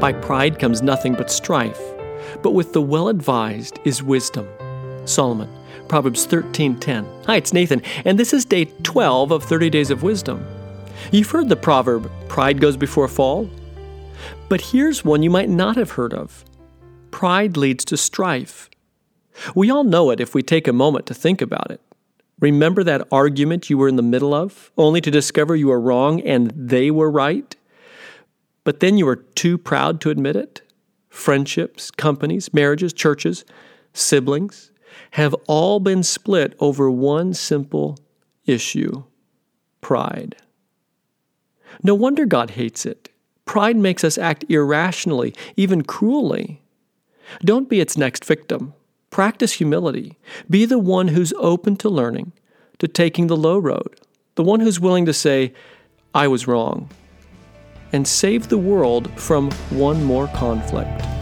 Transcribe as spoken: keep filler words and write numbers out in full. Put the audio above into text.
By pride comes nothing but strife, but with the well-advised is wisdom. Solomon, Proverbs thirteen ten. Hi, it's Nathan, and this is day twelve of thirty Days of Wisdom. You've heard the proverb, pride goes before a fall? But here's one you might not have heard of. Pride leads to strife. We all know it if we take a moment to think about it. Remember that argument you were in the middle of, only to discover you were wrong and they were right? But then you were too proud to admit it? Friendships, companies, marriages, churches, siblings have all been split over one simple issue: pride. No wonder God hates it. Pride makes us act irrationally, even cruelly. Don't be its next victim. Practice humility. Be the one who's open to learning, to taking the low road, the one who's willing to say, I was wrong, and save the world from one more conflict.